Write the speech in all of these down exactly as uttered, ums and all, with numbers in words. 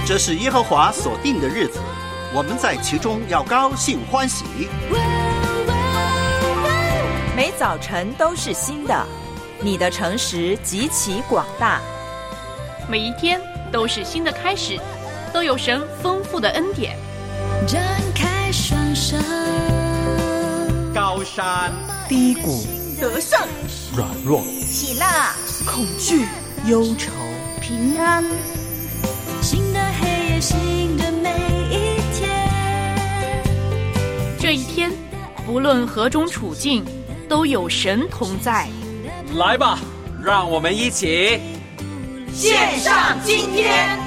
这是耶和华所定的日子，我们在其中要高兴欢喜。 每早晨都是新的，你的诚实极其广大。 每一天都是新的开始，都有神丰富的恩典。 展开双手， 高山低谷， 得胜软弱， 喜乐恐惧，忧愁， 平安。新的黑夜，新的每一天。 这一天，不论何种处境，都有神同在。 来吧，让我们一起献上今天。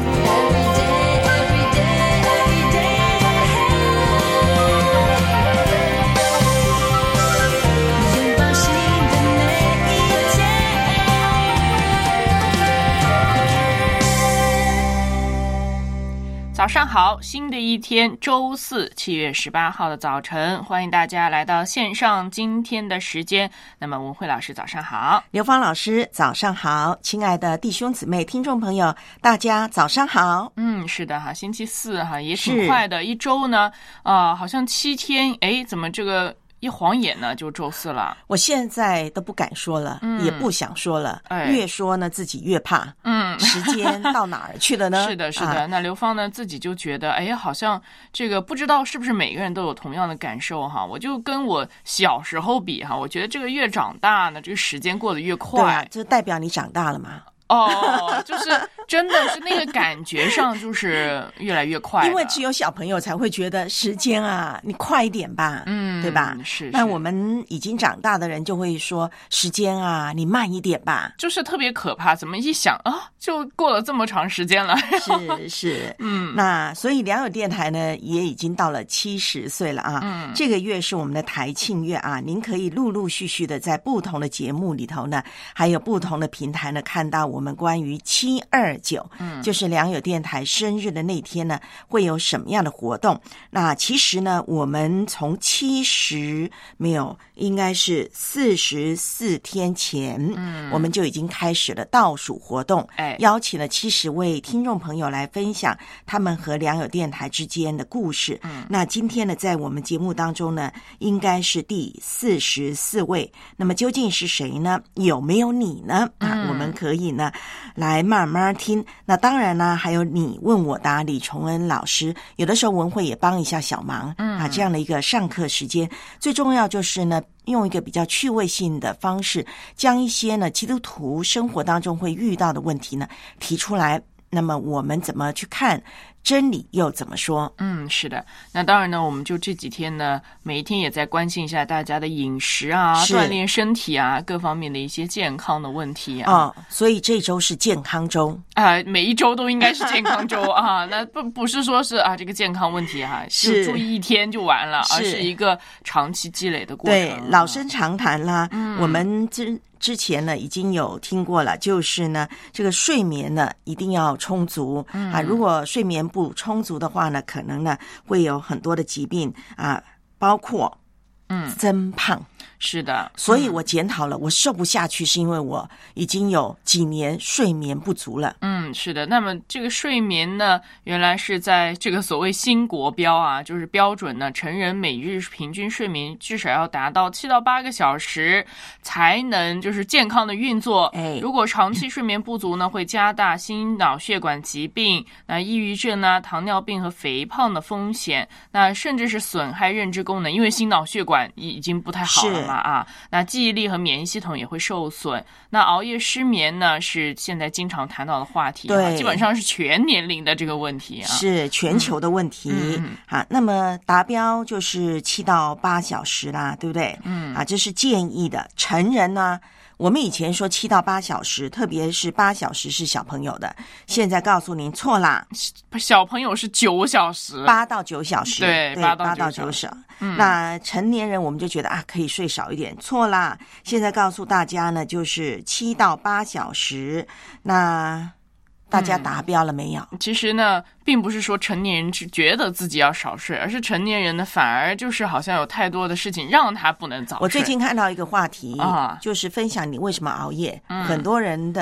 早上好，新的一天，周四，七月十八号的早晨，欢迎大家来到线上今天的时间。那么文慧老师早上好， 刘芳老师早上好，亲爱的弟兄姊妹、听众朋友，大家早上好。 嗯，是的哈，星期四哈也挺快的，一周呢，啊、呃，好像七天，哎，怎么这个？一晃眼呢就周四了， 我现在都不敢说了、嗯、也不想说了、哎、越说呢自己越怕。嗯，时间到哪儿去了呢？ 是的是的、啊、那刘芳呢自己就觉得哎，好像这个不知道是不是每个人都有同样的感受哈。我就跟我小时候比哈，我觉得这个越长大呢，这个时间过得越快。 对啊，这代表你长大了嘛。 哦，就是真的是那个感觉上就是越来越快， 因为只有小朋友才会觉得时间啊，你快一点吧，嗯，对吧？ 是, 是。 那我们已经长大的人就会说时间啊，你慢一点吧， 就是特别可怕。怎么一想啊，就过了这么长时间了？ 是是，嗯。那所以良友电台呢也已经到了七十岁了啊，嗯，这个月是我们的台庆月啊，您可以陆陆续续的在不同的节目里头呢，还有不同的平台呢看到我。我们关于七二九，嗯，就是良友电台生日的那天呢，会有什么样的活动？那其实呢，我们从七十没有，应该是四十四天前，嗯，我们就已经开始了倒数活动，哎，邀请了七十位听众朋友来分享他们和良友电台之间的故事。嗯，那今天呢，在我们节目当中呢，应该是第四十四位。那么究竟是谁呢？有没有你呢？啊，嗯，我们可以呢。来慢慢听。那当然呢，还有你问我答，李崇恩老师有的时候文慧也帮一下小忙，嗯啊，这样的一个上课时间，最重要就是呢，用一个比较趣味性的方式，将一些呢基督徒生活当中会遇到的问题呢提出来。那么我们怎么去看？真理又怎么说？嗯， 是的。那当然呢，我们就这几天呢，每一天也在关心一下大家的饮食啊、锻炼身体啊，各方面的一些健康的问题啊。 哦，所以这周是健康周啊、呃，每一周都应该是健康周啊。那不不是说是啊这个健康问题哈、啊，是注意一天就完了，而是一个长期积累的过程。 对，老生常谈啦。嗯，我们之。之前呢已经有听过了，就是呢这个睡眠呢一定要充足、嗯、啊，如果睡眠不充足的话呢，可能呢会有很多的疾病啊，包括嗯增胖。 是的， 所以我检讨了、嗯、我瘦不下去是因为我已经有几年睡眠不足了。 嗯，是的。那么这个睡眠呢，原来是在这个所谓新国标啊，就是标准呢，成人每日平均睡眠至少要达到七到八个小时，才能就是健康的运作。哎，如果长期睡眠不足呢，会加大心脑血管疾病、那抑郁症啊、糖尿病和肥胖的风险，那甚至是损害认知功能，因为心脑血管已经不太好了。啊，那记忆力和免疫系统也会受损。那熬夜失眠呢，是现在经常谈到的话题，对，基本上是全年龄的这个问题啊， 是全球的问题。嗯，啊，那么达标就是七到八小时啦，对不对？嗯，啊，这是建议的。成人呢？我们以前说七到八小时，特别是八小时是小朋友的，现在告诉您错啦， 小朋友是九小时， 八到九小时， 对， 八到九小时。嗯，那成年人我们就觉得啊，可以睡少一点，错啦。现在告诉大家呢，就是七到八小时。那大家达标了没有？ 嗯，其实呢，并不是说成年人只觉得自己要少睡，而是成年人呢，反而就是好像有太多的事情让他不能早睡。 我最近看到一个话题啊，就是分享你为什么熬夜。嗯，很多人的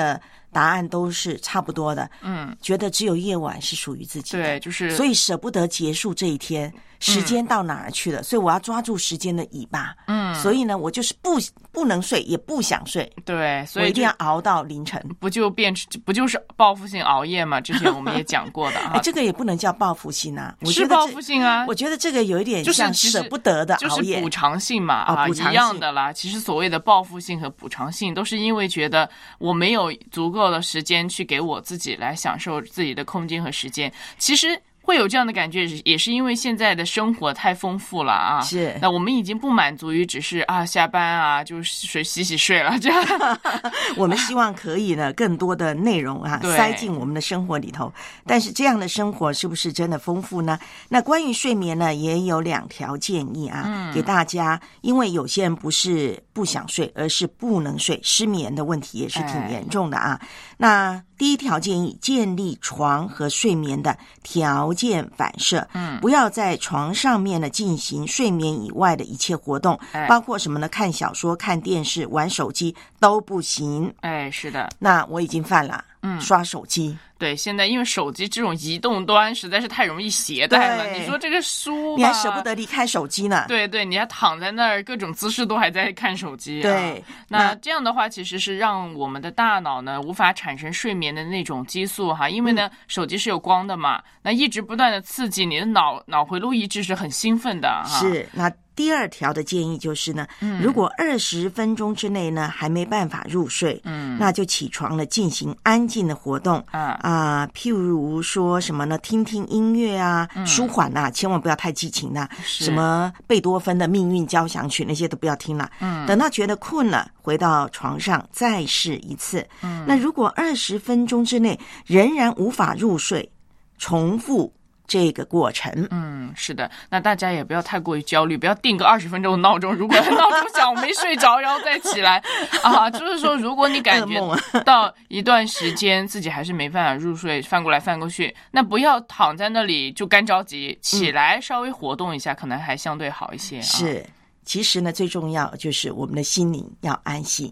答案都是差不多的， 嗯， 觉得只有夜晚是属于自己的， 对，就是所以舍不得结束这一天，时间到哪儿去了？嗯、所以我要抓住时间的尾巴，嗯，所以呢，我就是不不能睡，也不想睡， 对，所以我一定要熬到凌晨， 不就变不就是报复性熬夜吗？之前我们也讲过的啊， 哎，这个也不能叫报复性啊，我觉得是报复性啊， 我觉得这个有一点像舍不得的熬夜， 就是补偿性嘛，啊， 哦、补偿性一样的啦。其实所谓的报复性和补偿性，都是因为觉得我没有足够的时间去给我自己来享受自己的空间和时间。其实会有这样的感觉，也是因为现在的生活太丰富了啊。 是， 那我们已经不满足于只是啊下班啊就睡洗洗睡了这样。 我们希望可以呢更多的内容啊塞进我们的生活里头，但是这样的生活是不是真的丰富呢？那关于睡眠呢，也有两条建议啊，嗯、给大家，因为有些人不是不想睡，而是不能睡，失眠的问题也是挺严重的啊。哎、那第一条建议，建立床和睡眠的条件反射，嗯，不要在床上面呢进行睡眠以外的一切活动，哎、包括什么呢？看小说、看电视、玩手机都不行。 哎，是的， 那我已经犯了，嗯，刷手机。 对，现在因为手机这种移动端实在是太容易携带了，你说这个书吧， 你还舍不得离开手机呢。 对对，你还躺在那儿，各种姿势都还在看手机、啊。 对， 那这样的话其实是让我们的大脑呢无法产生睡眠的那种激素哈，因为呢、嗯、手机是有光的嘛，那一直不断的刺激你的脑脑回路一直是很兴奋的哈。 是，那第二条的建议就是呢，嗯、如果二十分钟之内呢还没办法入睡，嗯，那就起床了，进行安静的活动啊啊，譬如说什么呢？听听音乐啊，嗯、舒缓啊，千万不要太激情啊，什么贝多芬的命运交响曲那些都不要听了。嗯，等到觉得困了，回到床上再试一次。嗯，那如果二十分钟之内仍然无法入睡，重复这个过程。 嗯，是的，那大家也不要太过于焦虑，不要定个二十分钟的闹钟，如果闹钟响我没睡着然后再起来啊，就是说如果你感觉到一段时间自己还是没办法入睡，翻过来翻过去，那不要躺在那里就干着急，起来稍微活动一下、嗯、可能还相对好一些、啊、 是，其实呢最重要就是我们的心灵要安息。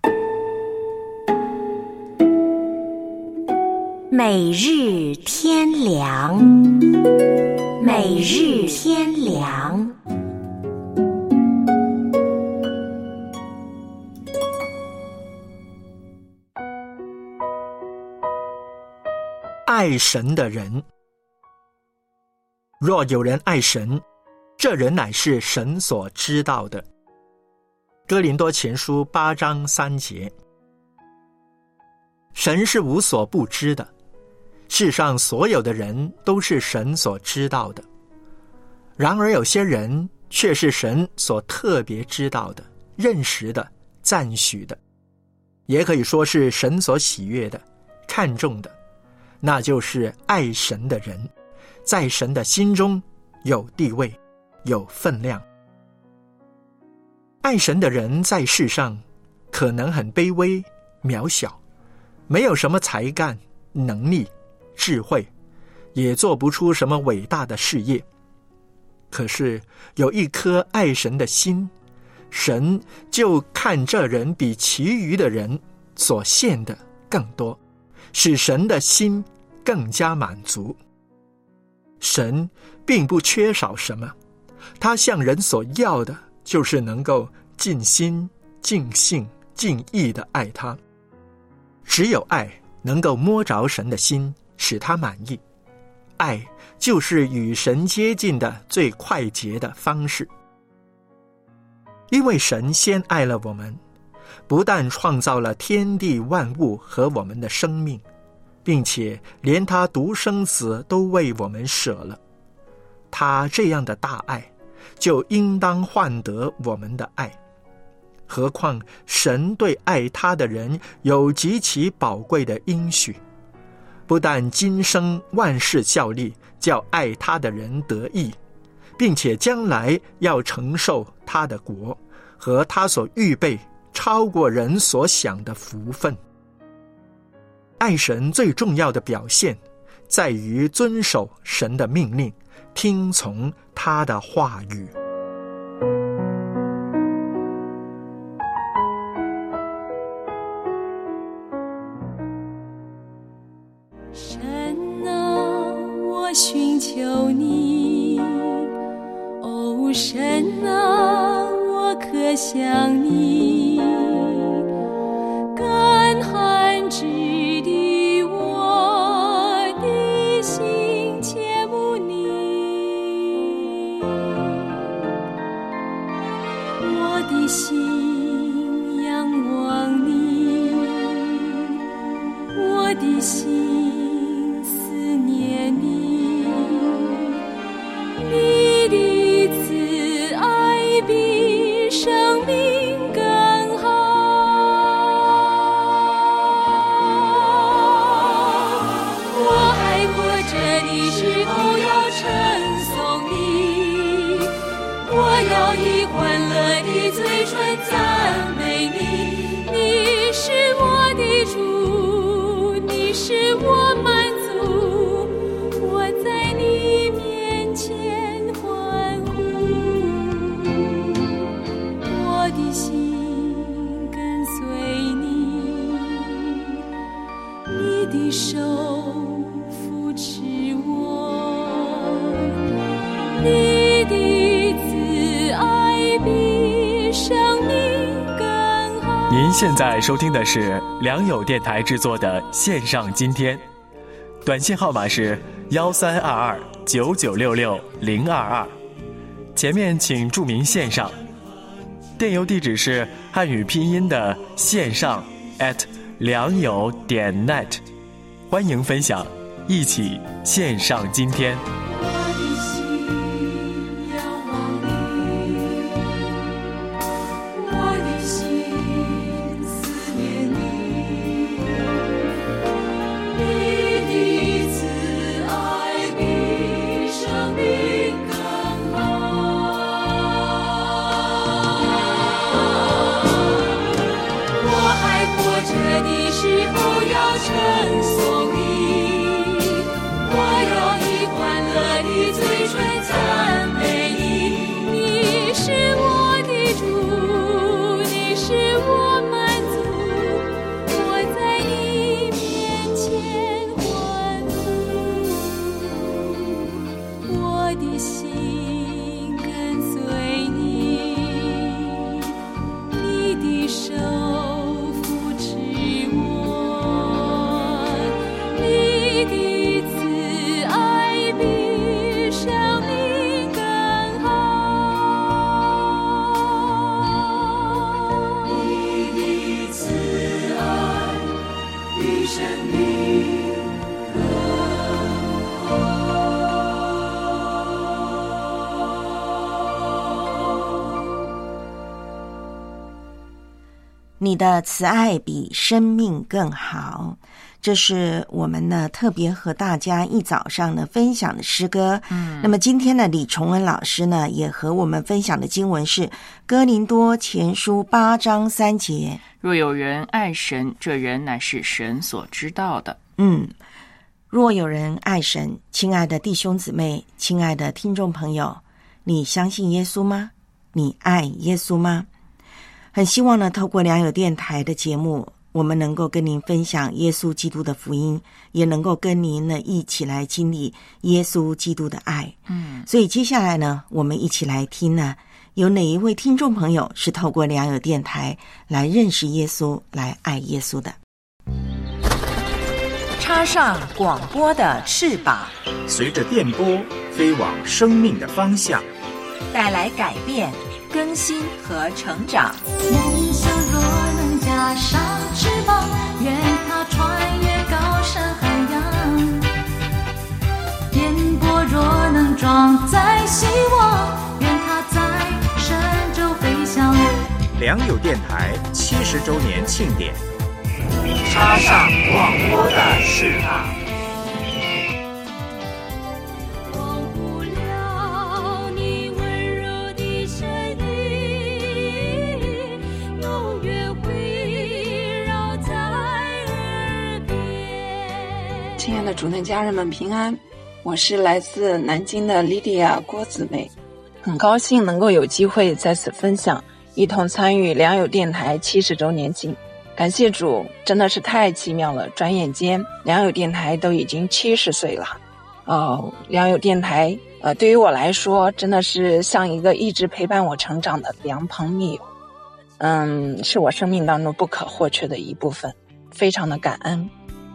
每日天良，每日天良。 爱神的人，若有人爱神，这人乃是神所知道的。哥林多前书八章三节。神是无所不知的，世上所有的人都是神所知道的，然而有些人却是神所特别知道的、认识的、赞许的，也可以说是神所喜悦的、看重的，那就是爱神的人，在神的心中有地位、有分量。爱神的人在世上可能很卑微、渺小，没有什么才干、能力、智慧，也做不出什么伟大的事业。可是有一颗爱神的心，神就看这人比其余的人所献的更多，使神的心更加满足。神并不缺少什么，他向人所要的就是能够尽心、尽性、尽意地爱他。只有爱能够摸着神的心，使他满意。爱就是与神接近的最快捷的方式。因为神先爱了我们，不但创造了天地万物和我们的生命，并且连他独生子都为我们舍了。他这样的大爱，就应当换得我们的爱。何况神对爱他的人有极其宝贵的应许，不但今生万事效力，叫爱他的人得益，并且将来要承受他的国和他所预备超过人所想的福分。爱神最重要的表现在于遵守神的命令，听从他的话语。 寻求你，哦神啊，我渴想你，干旱之地，我的心切慕你，我的心仰望你，我的心思念你，你的慈爱比生命更好。我还活着的时候要称颂你，我要以欢乐的嘴唇赞美你，你是我的主，你是我满足，我在你面前欢呼，我的心跟随你，你的手扶持我，你的慈爱比生命更好。 您现在收听的是良友电台制作的线上今天，短信号码是幺三二二九九六六零二二，前面请注明线上，电邮地址是汉语拼音的线上 at 良友点 net， 欢迎分享，一起线上今天。 我的心仰望你，我的心思念你，你的慈爱比生命更好。我还活着的时候要称颂你，我要以欢乐的嘴唇赞美你，你是我的主，你是我满足，我在你面前欢呼，我的心跟随你，你的手扶持我，你的慈爱比生命更好，你的慈爱比生命更好。 你的慈爱比生命更好，这是我们呢特别和大家一早上呢分享的诗歌。嗯，那么今天呢，李崇恩老师呢也和我们分享的经文是哥林多前书八章三节。 若有人爱神，这人乃是神所知道的。 嗯，若有人爱神，亲爱的弟兄姊妹，亲爱的听众朋友，你相信耶稣吗？你爱耶稣吗？很希望呢，透过良友电台的节目，我们能够跟您分享耶稣基督的福音，也能够跟您呢一起来经历耶稣基督的爱。嗯，所以接下来呢，我们一起来听呢，有哪一位听众朋友是透过良友电台来认识耶稣、来爱耶稣的？ 插上广播的翅膀， 随着电波飞往生命的方向， 带来改变、更新和成长。 梦想若能加上翅膀，愿它穿越高山海洋；电波若能装载希望，愿它在神州飞翔。 良友电台七十周年庆典， 插上广播的翅膀。 亲爱的主内家人们平安，我是来自南京的莉迪亚郭姊妹，很高兴能够有机会在此分享，一同参与良友电台七十周年庆。感谢主，真的是太奇妙了，转眼间良友电台都已经七十岁了。 呃，良友电台，呃，对于我来说，真的是像一个一直陪伴我成长的良朋密友，嗯，是我生命当中不可或缺的一部分，非常的感恩。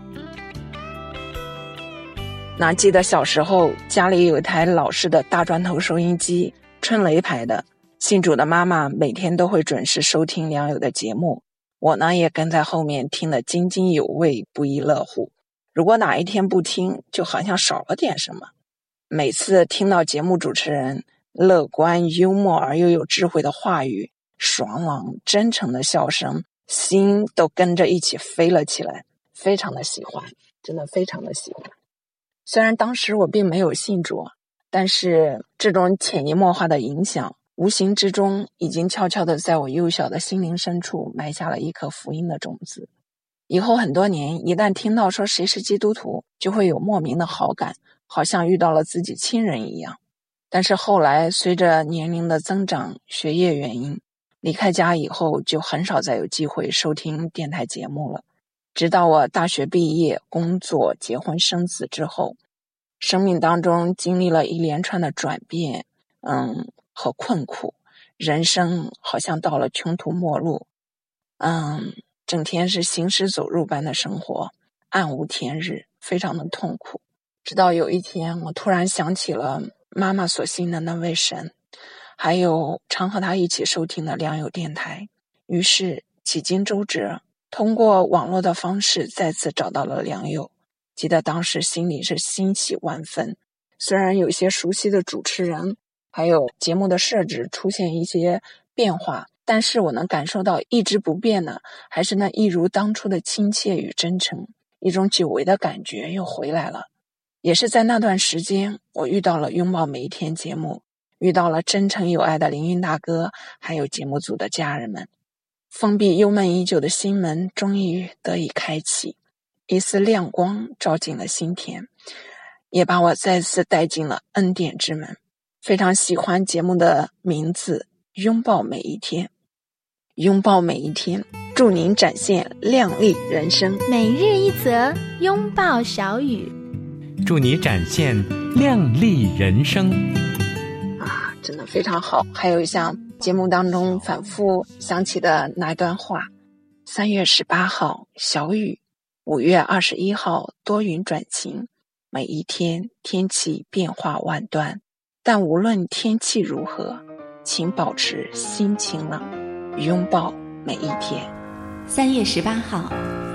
那记得小时候家里有一台老式的大砖头收音机，春雷牌的，信主的妈妈每天都会准时收听良友的节目，我呢也跟在后面听得津津有味，不亦乐乎。如果哪一天不听，就好像少了点什么。每次听到节目主持人乐观、幽默而又有智慧的话语，爽朗、真诚的笑声，心都跟着一起飞了起来，非常的喜欢，真的非常的喜欢。虽然当时我并没有信主，但是这种潜移默化的影响，无形之中已经悄悄地在我幼小的心灵深处埋下了一颗福音的种子。以后很多年，一旦听到说谁是基督徒，就会有莫名的好感，好像遇到了自己亲人一样。但是后来随着年龄的增长，学业原因，离开家以后就很少再有机会收听电台节目了。直到我大学毕业、工作、结婚生子之后，生命当中经历了一连串的转变，嗯，和困苦，人生好像到了穷途末路，嗯，整天是行尸走肉般的生活，暗无天日，非常的痛苦。直到有一天，我突然想起了妈妈所信的那位神，还有常和他一起收听的良友电台，于是几经周折，通过网络的方式再次找到了良友。记得当时心里是欣喜万分，虽然有些熟悉的主持人还有节目的设置出现一些变化，但是我能感受到一直不变的还是那一如当初的亲切与真诚，一种久违的感觉又回来了。也是在那段时间，我遇到了拥抱每一天节目，遇到了真诚有爱的凌云大哥，还有节目组的家人们。封闭幽闷已久的心门终于得以开启，一丝亮光照进了心田，也把我再次带进了恩典之门。非常喜欢节目的名字，拥抱每一天。拥抱每一天，祝您展现亮丽人生。 每日一则拥抱小雨， 祝你展现亮丽人生。 啊，真的非常好。还有像节目当中反复想起的那段话，三月十八号小雨，五月二十一号多云转晴。每一天天气变化万端，但无论天气如何，请保持心晴朗，拥抱每一天。 三月十八号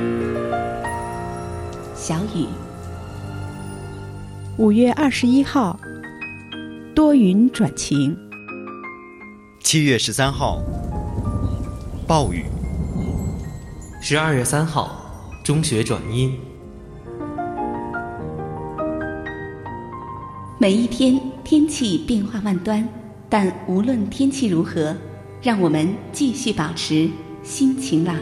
小雨， 五月二十一号多云转晴。 七月十三号暴雨。 十二月三号中雪转阴。 每一天天气变化万端，但无论天气如何，让我们继续保持心晴朗。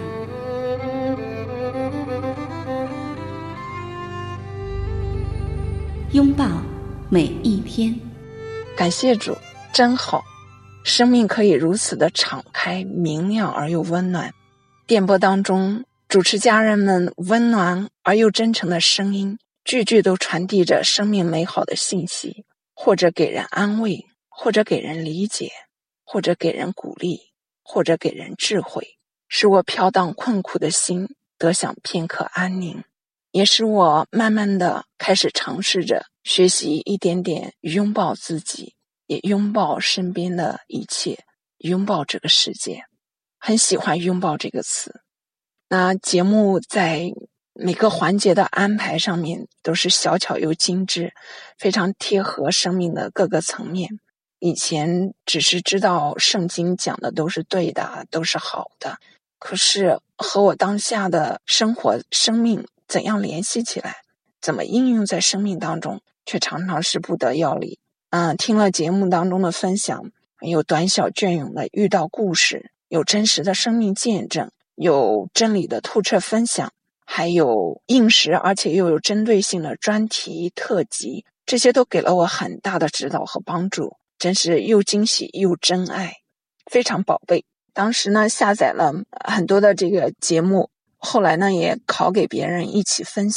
拥抱每一天。 感谢主，真好，生命可以如此的敞开、明亮而又温暖。电波当中，主持家人们温暖而又真诚的声音，句句都传递着生命美好的信息，或者给人安慰，或者给人理解，或者给人鼓励，或者给人智慧，使我飘荡困苦的心得享片刻安宁，也使我慢慢的开始尝试着学习一点点拥抱自己，也拥抱身边的一切，拥抱这个世界。很喜欢拥抱这个词。那节目在每个环节的安排上面都是小巧又精致，非常贴合生命的各个层面。以前只是知道圣经讲的都是对的，都是好的，可是和我当下的生活生命怎样联系起来，怎么应用在生命当中，却常常是不得要领。嗯，听了节目当中的分享，有短小隽永的遇到故事，有真实的生命见证，有真理的透彻分享，还有应时而且又有针对性的专题特辑，这些都给了我很大的指导和帮助，真是又惊喜又真爱，非常宝贝。当时呢下载了很多的这个节目，后来呢也拷给别人一起分享，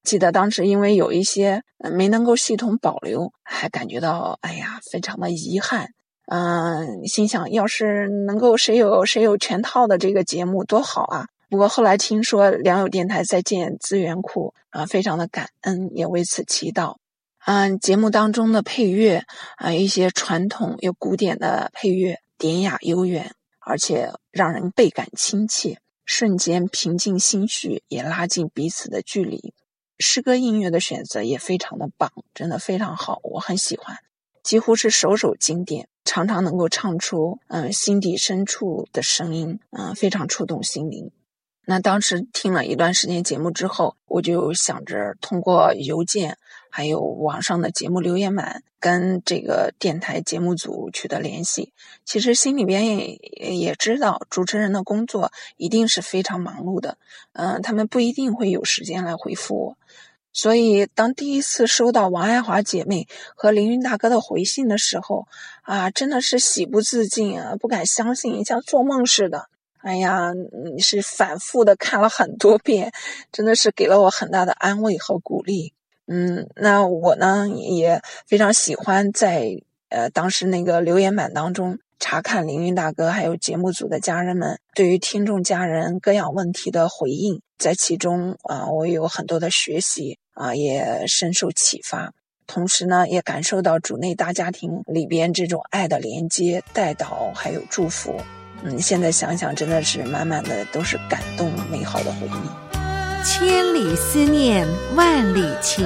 记得当时因为有一些没能够系统保留，还感觉到哎呀非常的遗憾。嗯，心想要是能够谁有谁有全套的这个节目多好啊。不过后来听说良友电台在建资源库啊，非常的感恩，也为此祈祷。嗯，节目当中的配乐啊，一些传统又古典的配乐，典雅悠远，而且让人倍感亲切，瞬间平静心绪，也拉近彼此的距离。诗歌音乐的选择也非常的棒，真的非常好，我很喜欢，几乎是首首经典，常常能够唱出嗯心底深处的声音，嗯非常触动心灵。那当时听了一段时间节目之后，我就想着通过邮件还有网上的节目留言板跟这个电台节目组取得联系。其实心里边也也知道主持人的工作一定是非常忙碌的，嗯，他们不一定会有时间来回复我。所以当第一次收到王爱华姐妹和凌云大哥的回信的时候啊，真的是喜不自禁啊，不敢相信，像做梦似的。哎呀，是反复的看了很多遍，真的是给了我很大的安慰和鼓励。嗯，那我呢也非常喜欢在呃当时那个留言板当中查看凌云大哥还有节目组的家人们对于听众家人各样问题的回应，在其中啊，我有很多的学习啊，也深受启发。同时呢，也感受到主内大家庭里边这种爱的连接、带导还有祝福。嗯，现在想想真的是满满的都是感动美好的回忆。 千里思念，万里情。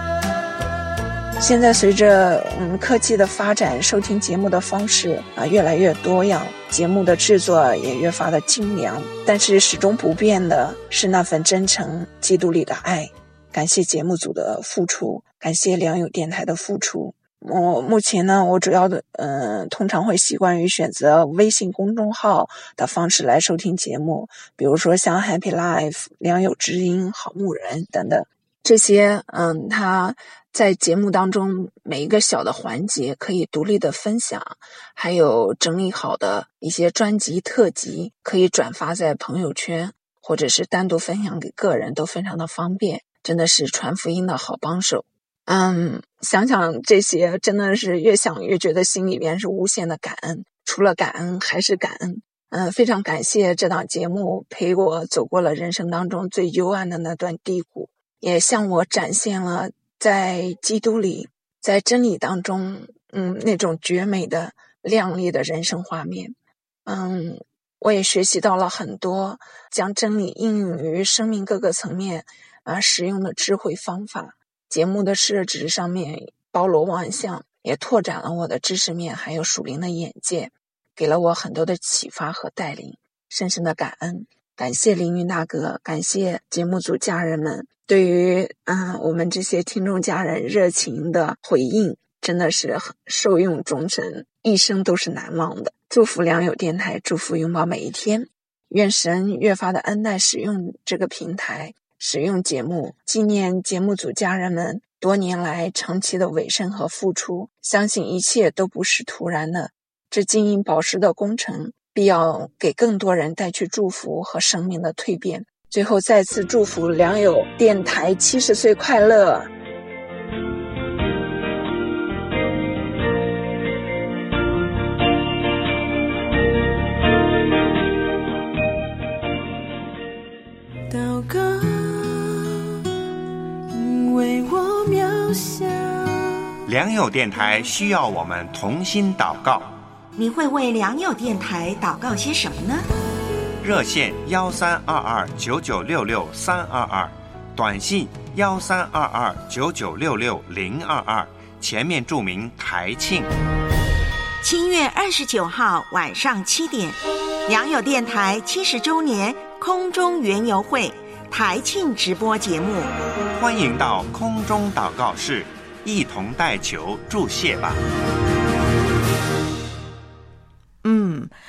现在随着嗯科技的发展，收听节目的方式啊越来越多样，节目的制作也越发的精良，但是始终不变的是那份真诚、基督里的爱。感谢节目组的付出，感谢良友电台的付出。我目前呢，我主要的嗯、呃，通常会习惯于选择微信公众号的方式来收听节目，比如说像 Happy Life、良友知音、好牧人等等。这些嗯，它在节目当中每一个小的环节可以独立的分享，还有整理好的一些专辑特辑可以转发在朋友圈，或者是单独分享给个人，都非常的方便，真的是传福音的好帮手。嗯，想想这些真的是越想越觉得心里边是无限的感恩，除了感恩还是感恩。嗯，非常感谢这档节目陪我走过了人生当中最幽暗的那段低谷，也向我展现了在基督里，在真理当中，嗯，那种绝美的亮丽的人生画面。嗯，我也学习到了很多将真理应用于生命各个层面啊实用的智慧方法。节目的设置上面包罗万象，也拓展了我的知识面还有属灵的眼界，给了我很多的启发和带领，深深的感恩。感谢凌云大哥，感谢节目组家人们对于嗯我们这些听众家人热情的回应，真的是受用终身，一生都是难忘的。祝福良友电台，祝福拥抱每一天，愿神越发的恩待使用这个平台，使用节目，纪念节目组家人们多年来长期的委身和付出，相信一切都不是突然的，这金银宝石的工程必要给更多人带去祝福和生命的蜕变。最后再次祝福良友电台七十岁快乐。 祷告，因为我渺小。 良友电台需要我们同心祷告。 你会为良友电台祷告些什么呢？ 热线幺三二二九九六六三二二，短信幺三二二九九六六零二二，前面注明台庆。 七月二十九号晚上七点，良友电台七十周年空中园游会台庆直播节目， 欢迎到空中祷告室一同代求祝谢吧。 嗯，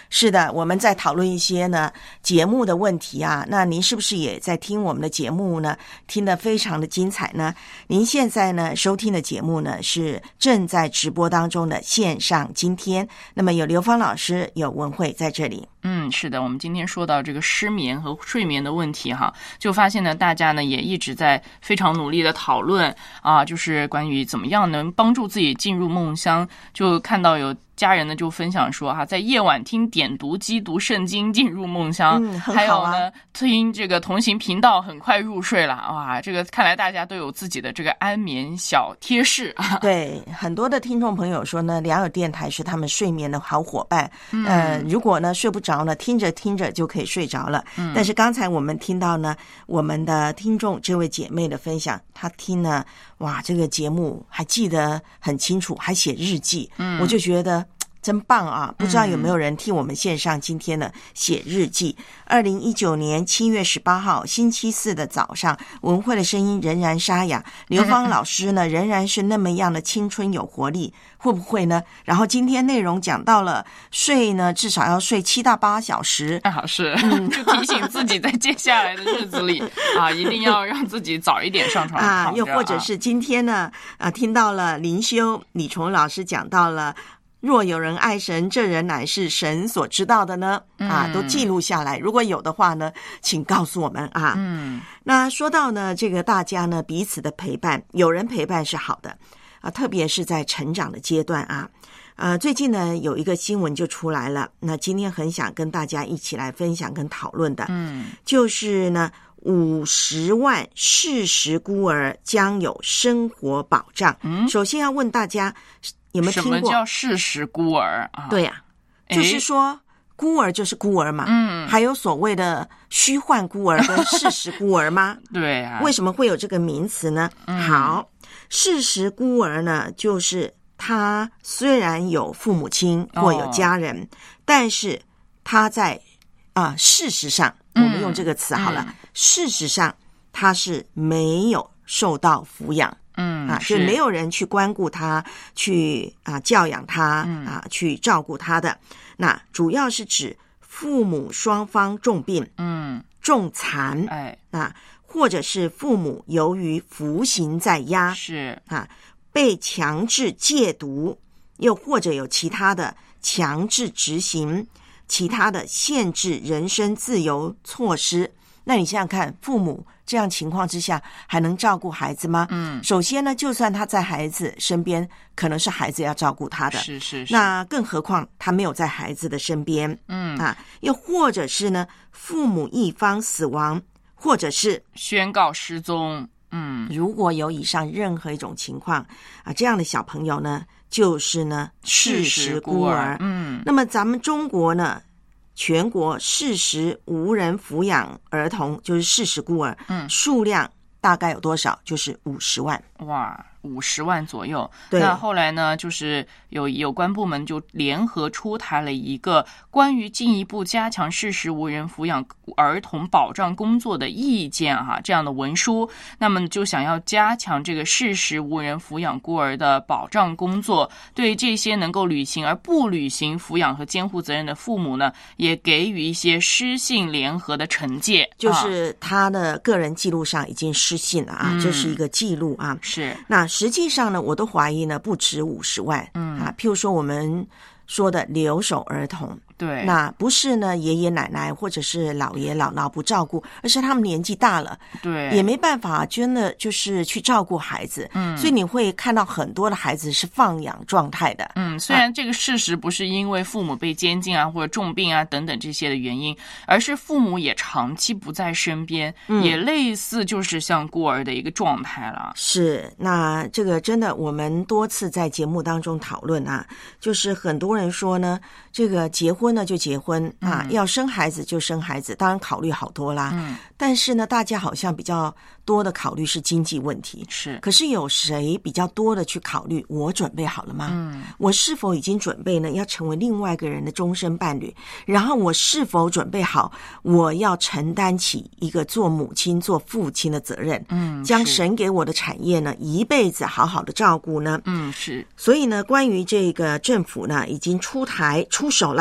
是的，我们在讨论一些呢节目的问题啊，那您是不是也在听我们的节目呢？听得非常的精彩呢？您现在呢收听的节目呢是正在直播当中的线上今天，那么有刘芳老师，有文慧在这里。 嗯，是的，我们今天说到这个失眠和睡眠的问题哈，就发现呢，大家呢也一直在非常努力的讨论啊，就是关于怎么样能帮助自己进入梦乡。就看到有家人呢就分享说哈、啊，在夜晚听点读机读圣经进入梦乡， 嗯，很好啊。 还有呢，听这个同行频道很快入睡了。哇，这个看来大家都有自己的这个安眠小贴士啊。 对，很多的听众朋友说呢，良友电台是他们睡眠的好伙伴。 嗯、 呃，如果呢睡不着呢，听着听着就可以睡着了。嗯，但是刚才我们听到呢，我们的听众这位姐妹的分享，她听呢，哇，这个节目还记得很清楚，还写日记。嗯，我就觉得真棒啊！不知道有没有人替我们线上今天的写日记。二零一九年七月十八号星期四的早上，文慧的声音仍然沙哑，刘芳老师呢仍然是那么样的青春有活力，会不会呢？然后今天内容讲到了睡呢，至少要睡七到八小时啊，是，嗯、就提醒自己在接下来的日子里啊，一定要让自己早一点上床啊。又或者是今天呢，啊，听到了灵修李崇老师讲到了。若有人爱神，这人乃是神所知道的呢。啊，都记录下来。如果有的话呢，请告诉我们啊。嗯，那说到呢，这个大家呢彼此的陪伴，有人陪伴是好的啊，特别是在成长的阶段啊。呃，最近呢有一个新闻就出来了，那今天很想跟大家一起来分享跟讨论的，嗯，就是呢五十万适时孤儿将有生活保障。嗯，首先要问大家。有没有听过什么叫适时孤儿啊？ 对呀、啊，就是说孤儿就是孤儿嘛。嗯，还有所谓的虚幻孤儿跟适时孤儿吗？ 对啊。 为什么会有这个名词呢？嗯、好，适时孤儿呢，就是他虽然有父母亲或有家人，哦、但是他在啊、呃、事实上，我们用这个词好了，嗯、事实上他是没有受到抚养。嗯啊，就没有人去关顾他，去啊教养他，嗯、啊去照顾他的。那主要是指父母双方重病，嗯，重残，哎，啊，或者是父母由于服刑在押， 是啊，被强制戒毒，又或者有其他的强制执行，其他的限制人身自由措施。那你想想看，父母这样情况之下还能照顾孩子吗？嗯，首先呢，就算他在孩子身边，可能是孩子要照顾他的， 是是是。 那更何况他没有在孩子的身边，嗯啊，又或者是呢，父母一方死亡，或者是宣告失踪。嗯， 如果有以上任何一种情况啊，这样的小朋友呢，就是呢适时孤儿。嗯，那么咱们中国呢？全国适时无人抚养儿童，就是适时孤儿，嗯，数量大概有多少？就是五十万。 哇，五十万左右。 对。 那后来呢，就是有有关部门就联合出台了一个关于进一步加强适时无人抚养儿童保障工作的意见哈，这样的文书。那么就想要加强这个适时无人抚养孤儿的保障工作，对这些能够履行而不履行抚养和监护责任的父母呢，也给予一些失信联合的惩戒， 就是他的个人记录上已经失信了啊，嗯、这是一个记录啊。 是。 那实际上呢，我都怀疑呢，不止五十万。嗯啊，譬如说我们说的留守儿童。 对， 那不是呢爷爷奶奶或者是姥爷姥姥不照顾，而是他们年纪大了， 对， 也没办法真的就是去照顾孩子，嗯，所以你会看到很多的孩子是放养状态的， 嗯，虽然这个事实不是因为父母被监禁啊或者重病啊等等这些的原因，而是父母也长期不在身边，嗯，也类似就是像孤儿的一个状态了。 是，那这个真的我们多次在节目当中讨论啊，就是很多人说呢，这个结婚呢就结婚啊，嗯，要生孩子就生孩子，当然考虑好多啦。嗯，但是呢，大家好像比较多的考虑是经济问题。 是， 可是有谁比较多的去考虑我准备好了吗？嗯，我是否已经准备呢要成为另外一个人的终身伴侣？然后我是否准备好我要承担起一个做母亲做父亲的责任？嗯，将神给我的产业呢一辈子好好的照顾呢？ 嗯，是。 所以呢，关于这个政府呢已经出台出手了。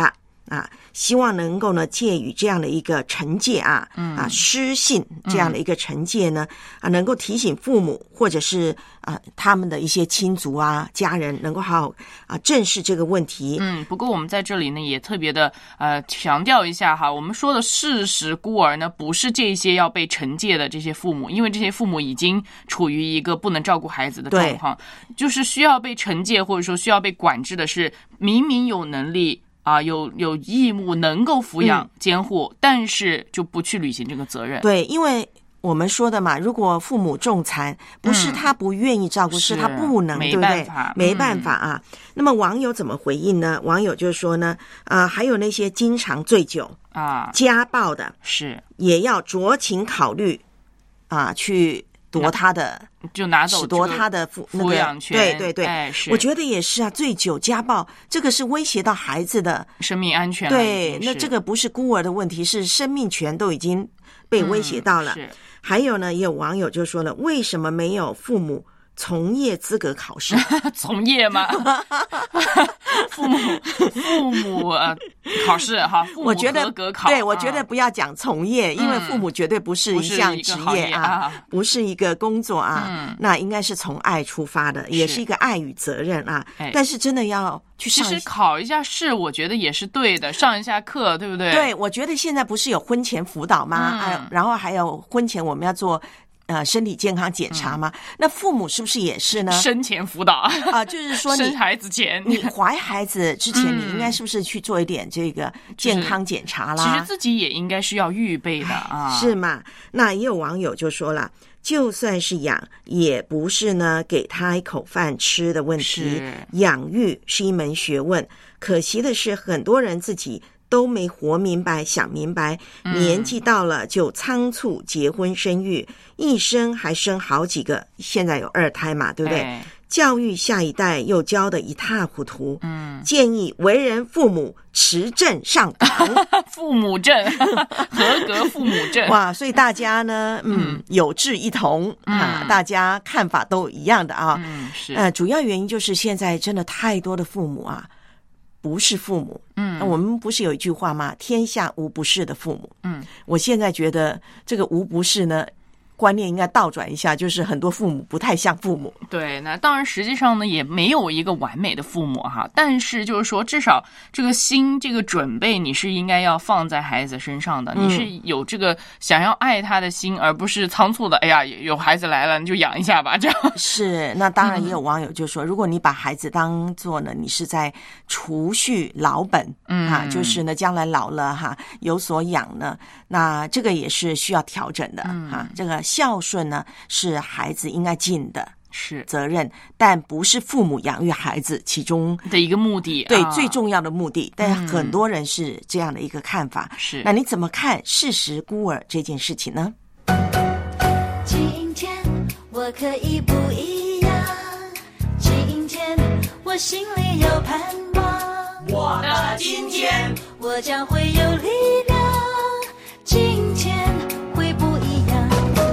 啊，希望能够呢借予这样的一个惩戒啊，嗯啊失信这样的一个惩戒呢、嗯、啊，能够提醒父母或者是啊他们的一些亲族啊家人能够好好啊正视这个问题。 嗯，不过我们在这里呢也特别的呃强调一下哈，我们说的事实孤儿呢不是这些要被惩戒的这些父母，因为这些父母已经处于一个不能照顾孩子的状况，就是需要被惩戒或者说需要被管制的是明明有能力啊，有有义务能够抚养监护、嗯，但是就不去履行这个责任。 对，因为我们说的嘛，如果父母重残，不是他不愿意照顾，嗯、是他不能，对不对？没办法啊、嗯。那么网友怎么回应呢？网友就说呢，啊、呃，还有那些经常醉酒啊、家暴的， 是也要酌情考虑啊，去夺他的。 就拿走夺他的抚抚养权、 那个、对对对、 哎、是我觉得也是啊，醉酒家暴这个是威胁到孩子的生命安全， 对，那这个不是孤儿的问题，是生命权都已经被威胁到了、嗯、 是。 还有呢，也有网友就说了，为什么没有父母从业资格考试？ 从业吗？父母父母呃考试哈，父母合格考。 对，我觉得不要讲从业、嗯，因为父母绝对不是一项职业啊， 啊不是一个工作啊、 嗯， 那应该是从爱出发的，也是一个爱与责任啊。但是真的要去上， 其实考一下试，我觉得也是对的，上一下课，对不对？ 对，我觉得现在不是有婚前辅导吗？嗯、啊，然后还有婚前我们要做。呃，身体健康检查吗、嗯？那父母是不是也是呢？ 生前辅导啊、 呃，就是说你生孩子前， 你怀孩子之前，你应该是不是去做一点这个健康检查啦？ 就是、其实自己也应该是要预备的啊， 是吗？那也有网友就说了，就算是养，也不是呢给他一口饭吃的问题，养育是一门学问。可惜的是，很多人自己都没活明白想明白、嗯、年纪到了就仓促结婚生育，一生还生好几个，现在有二胎嘛，对不对、哎、教育下一代又教得一塌糊涂。嗯，建议为人父母持证上岗。 父母证合格父母证。 哇，所以大家呢嗯, 嗯有志一同、嗯、啊，大家看法都一样的啊。 嗯，是呃，主要原因就是现在真的太多的父母啊不是父母，嗯，我们不是有一句话吗？天下无不是的父母，嗯，我现在觉得这个无不是呢，观念应该倒转一下，就是很多父母不太像父母。 对，那当然实际上呢也没有一个完美的父母哈，但是就是说至少这个心这个准备你是应该要放在孩子身上的、嗯、你是有这个想要爱他的心，而不是仓促的哎呀有孩子来了你就养一下吧这样。 是，那当然也有网友就说、嗯、如果你把孩子当做呢你是在储蓄老本，嗯哈，就是呢将来老了哈有所养呢，那这个也是需要调整的、嗯、哈。这个孝顺呢是孩子应该尽的是责任，但不是父母养育孩子其中的一个目的， 对、 啊、 最重要的目的。但很多人是这样的一个看法、 嗯、是。 那你怎么看事实孤儿这件事情呢？ 今天我可以不一样，今天我心里有盼望， 我的今天我将会有力量，今天会不一样。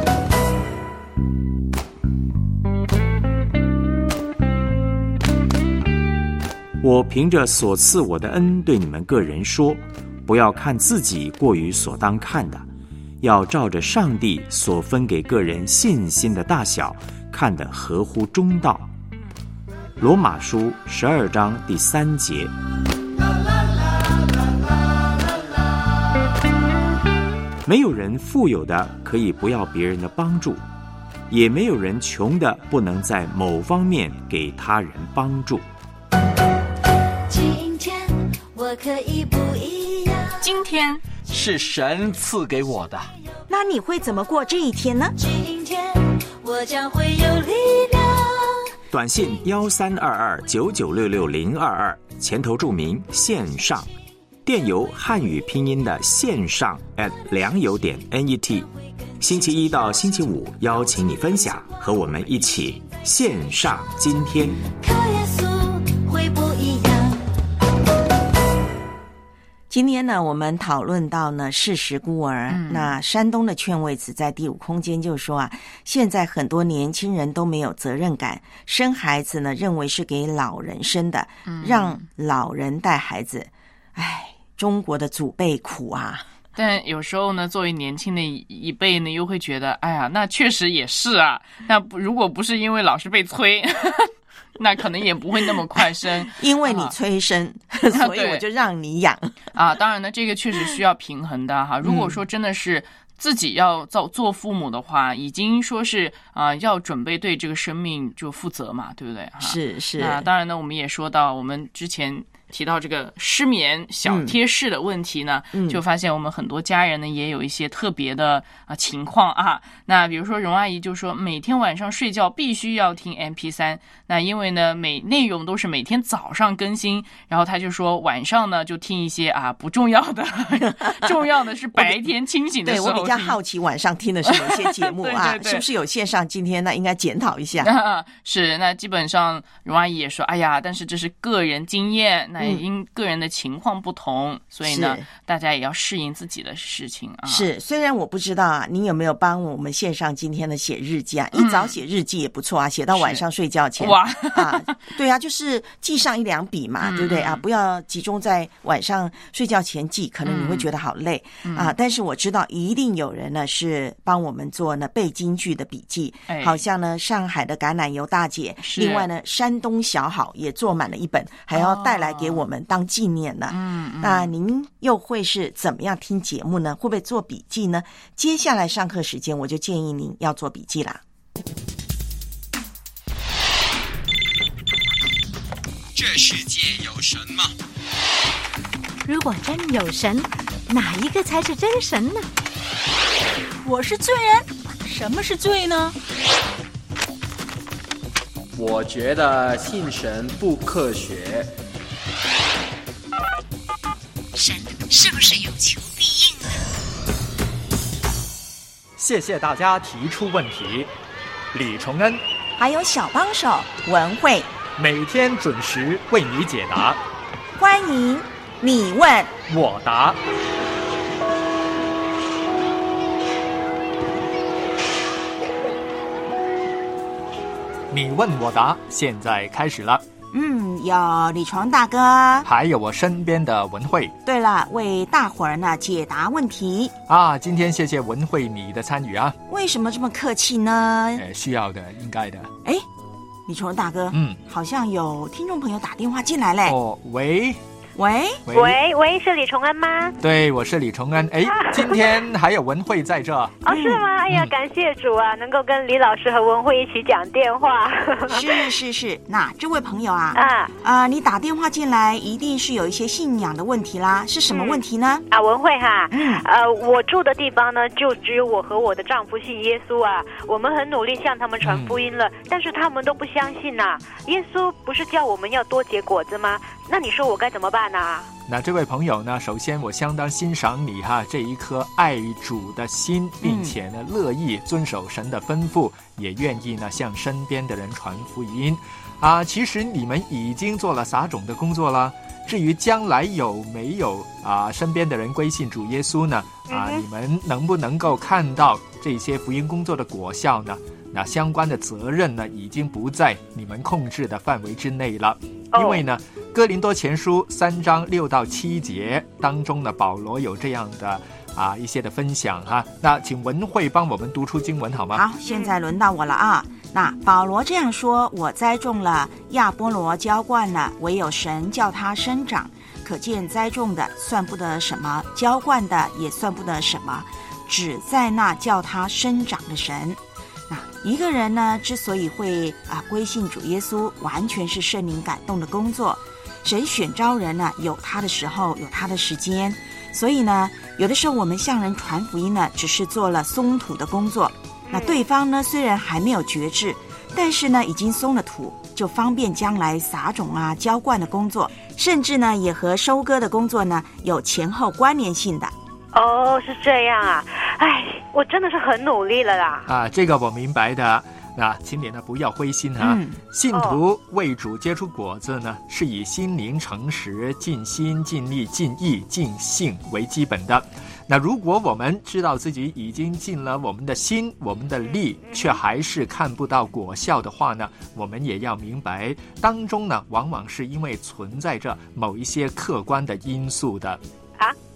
我凭着所赐我的恩对你们个人说，不要看自己过于所当看的，要照着上帝所分给个人信心的大小看得合乎中道。罗马书十二章第三节。没有人富有的可以不要别人的帮助，也没有人穷的不能在某方面给他人帮助。 今天我可以不一样， 今天是神赐给我的， 那你会怎么过这一天呢？ 今天我将会有力量。 短信幺三二二九九六六零二二，前头注明线上，电邮汉语拼音的线上 at 良友点 net。星期一到星期五邀请你分享，和我们一起线上今天。 靠耶稣会不一样。 今天呢，我们讨论到呢事实孤儿、嗯、那山东的劝慰子在第五空间就说啊，现在很多年轻人都没有责任感，生孩子呢认为是给老人生的、嗯、让老人带孩子，唉， 中国的祖辈苦啊。 但有时候呢，作为年轻的一辈呢，又会觉得，哎呀，那确实也是啊。那不如果不是因为老是被催，那可能也不会那么快生。 因为你催生，啊、所以我就让你养啊。当然呢，这个确实需要平衡的哈。如果说真的是自己要做做父母的话，已经说是啊、呃，要准备对这个生命就负责嘛，对不对？ 是是。 那当然呢，我们也说到我们之前提到这个失眠小贴士的问题呢，嗯、就发现我们很多家人呢也有一些特别的啊、呃、情况啊。那比如说荣阿姨就说，每天晚上睡觉必须要听 M P 三， 那因为呢每内容都是每天早上更新，然后他就说晚上呢就听一些啊不重要的，重要的是白天清醒的时候。 对，我比较好奇晚上听的是哪些节目啊？对对对，是不是有线上？今天那应该检讨一下。 啊、是，那基本上荣阿姨也说，哎呀，但是这是个人经验，那因个人的情况不同，嗯、所以呢，大家也要适应自己的事情啊。 是，虽然我不知道啊，你有没有帮我们线上今天的写日记啊？一早写日记也不错啊，写到晚上睡觉前。哇啊，对啊，就是记上一两笔嘛，嗯、对不对啊？不要集中在晚上睡觉前记，可能你会觉得好累、嗯、啊。但是我知道一定有人呢是帮我们做呢背京剧的笔记，哎、好像呢上海的橄榄油大姐，另外呢山东小好也做满了一本，还要带来给我们当纪念呢。嗯、哦，那您又会是怎么样听节目呢？会不会做笔记呢？接下来上课时间，我就建议您要做笔记啦。 这世界有神吗？ 如果真有神，哪一个才是真神呢？ 我是罪人，什么是罪呢？ 我觉得信神不科学。 神是不是有求必应呢？ 谢谢大家提出问题，李崇恩还有小帮手文慧每天准时为你解答， 欢迎你问我答。你问我答，现在开始了。 嗯，有李床大哥， 还有我身边的文慧。 对了，为大伙儿呢解答问题啊！今天谢谢文慧你的参与啊。 为什么这么客气呢？ 呃，需要的，应该的。 哎，李床大哥，嗯，好像有听众朋友打电话进来嘞。 哦，喂。 喂喂喂，是李崇恩吗？ 对，我是李崇恩。哎，今天还有文慧在这。 哦，是吗？哎呀，感谢主啊，能够跟李老师和文慧一起讲电话。 是是是，那这位朋友啊，啊啊、呃，你打电话进来，一定是有一些信仰的问题啦，是什么问题呢？ 嗯、啊，文慧哈，嗯，呃，我住的地方呢，就只有我和我的丈夫信耶稣啊，我们很努力向他们传福音了，嗯、但是他们都不相信呐、啊。耶稣不是叫我们要多结果子吗？那你说我该怎么办呢？ 那这位朋友呢，首先我相当欣赏你哈这一颗爱主的心，并且呢乐意遵守神的吩咐，也愿意呢向身边的人传福音啊。其实你们已经做了撒种的工作了，至于将来有没有啊身边的人归信主耶稣呢啊，你们能不能够看到这些福音工作的果效呢？那相关的责任呢，已经不在你们控制的范围之内了。因为呢，哥林多前书三章六到七节当中呢，保罗有这样的啊一些的分享哈。那请文慧帮我们读出经文好吗？ 好，现在轮到我了啊。那保罗这样说：我栽种了，亚波罗浇灌了，唯有神叫它生长。可见栽种的算不得什么，浇灌的也算不得什么，只在那叫它生长的神。那一个人呢，之所以会啊归信主耶稣，完全是圣灵感动的工作。神选召人呢，有他的时候，有他的时间。所以呢，有的时候我们向人传福音呢，只是做了松土的工作。那对方呢，虽然还没有觉知，但是呢，已经松了土，就方便将来撒种啊、浇灌的工作，甚至呢，也和收割的工作呢有前后关联性的。 哦，是这样啊！哎，我真的是很努力了啦。 啊，这个我明白的。那请你呢不要灰心啊！嗯、信徒为主结出果子呢，是以心灵诚实、尽心、尽力、尽意、尽性为基本的。那如果我们知道自己已经尽了我们的心、我们的力，却还是看不到果效的话呢，我们也要明白，当中呢往往是因为存在着某一些客观的因素的。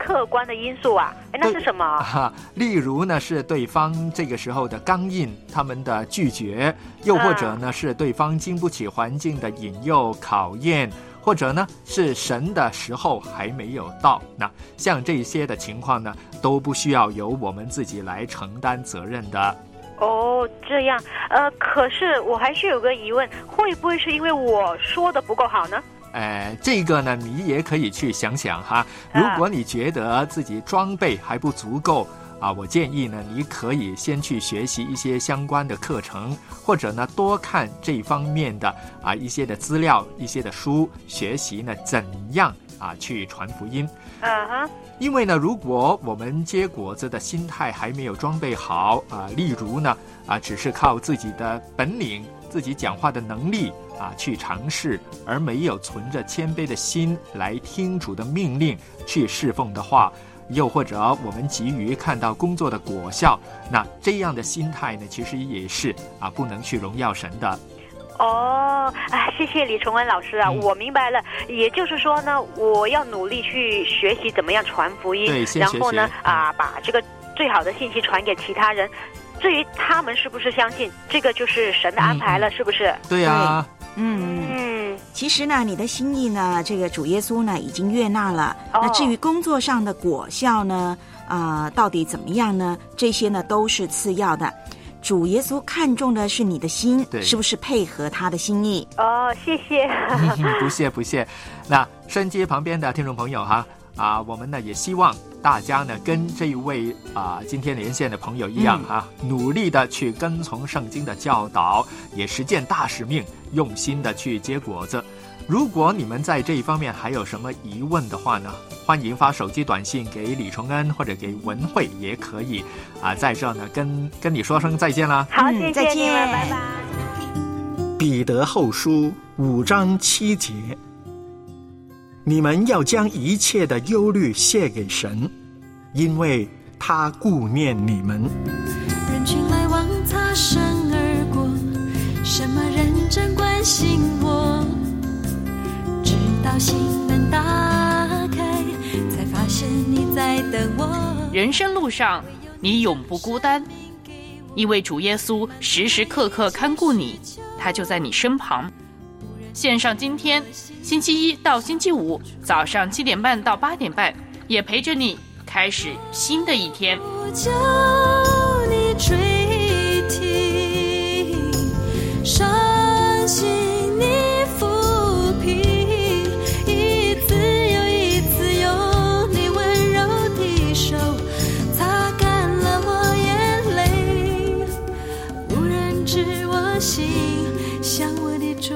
客观的因素啊？哎，那是什么？ 啊，例如呢，是对方这个时候的刚硬，他们的拒绝，又或者呢，是对方经不起环境的引诱考验，或者呢，是神的时候还没有到。那像这些的情况呢，都不需要由我们自己来承担责任的。 哦，这样，呃，可是我还是有个疑问，会不会是因为我说的不够好呢？ 呃，这个呢，你也可以去想想哈。如果你觉得自己装备还不足够啊，我建议呢，你可以先去学习一些相关的课程，或者呢，多看这方面的啊一些的资料、一些的书，学习呢怎样啊去传福音。 嗯哼。 因为呢，如果我们结果子的心态还没有装备好啊，例如呢啊，只是靠自己的本领、自己讲话的能力啊去尝试，而没有存着谦卑的心来听主的命令去侍奉的话，又或者我们急于看到工作的果效，那这样的心态呢，其实也是啊不能去荣耀神的。 哦，啊，谢谢李崇恩老师啊，嗯、我明白了。也就是说呢，我要努力去学习怎么样传福音， 对，先学学然后呢，啊，把这个最好的信息传给其他人。至于他们是不是相信，这个就是神的安排了，嗯、是不是？ 对呀、啊， 嗯嗯。其实呢，你的心意呢，这个主耶稣呢已经悦纳了。哦、那至于工作上的果效呢，啊、呃，到底怎么样呢？这些呢都是次要的。主耶稣看重的是你的心，是不是配合他的心意？ 哦，谢谢。 不谢不谢。那收音机旁边的听众朋友哈啊，我们呢也希望大家呢跟这一位啊今天连线的朋友一样哈、嗯啊，努力的去跟从圣经的教导，也实践大使命，用心的去结果子。如果你们在这一方面还有什么疑问的话呢，欢迎发手机短信给李崇恩或者给文慧也可以啊，在这呢跟跟你说声再见啦。 好，谢谢、嗯、 再见， 拜拜。 彼得后书五章七节，你们要将一切的忧虑卸给神，因为他顾念你们。 人群来往擦身而过，什么认真关心我，直到心门打开，才发现你在等我。 人生路上你永不孤单，因为主耶稣时时刻刻看顾你，他就在你身旁。线上今天星期一到星期五早上七点半到八点半，也陪着你开始新的一天。 叫你垂听，伤心你抚平，一次又一次用你温柔的手擦干了我眼泪，无人知我心向我的主。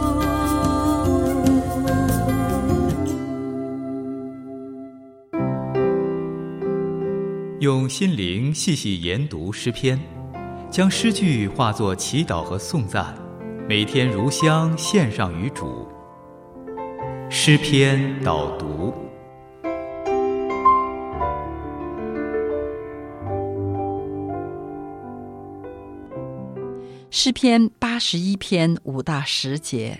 用心灵细细研读诗篇，将诗句化作祈祷和颂赞，每天如香献上于主。诗篇导读。 诗篇八十一篇五大十节。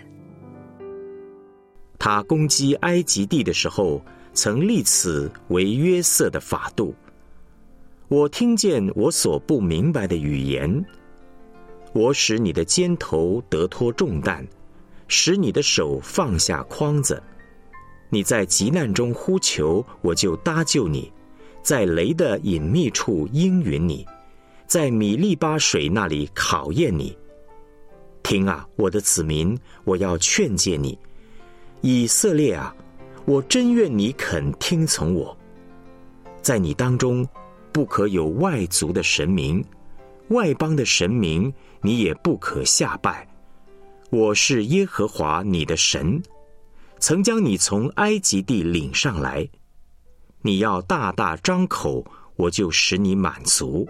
他攻击埃及地的时候，曾立此为约瑟的法度。我听见我所不明白的语言，我使你的肩头得脱重担，使你的手放下筐子。你在急难中呼求，我就搭救你；在雷的隐秘处应允你，在米利巴水那里考验你。听啊，我的子民，我要劝诫你；以色列啊，我真愿你肯听从我。在你当中不可有外族的神明，外邦的神明你也不可下拜。我是耶和华你的神，曾将你从埃及地领上来。你要大大张口，我就使你满足。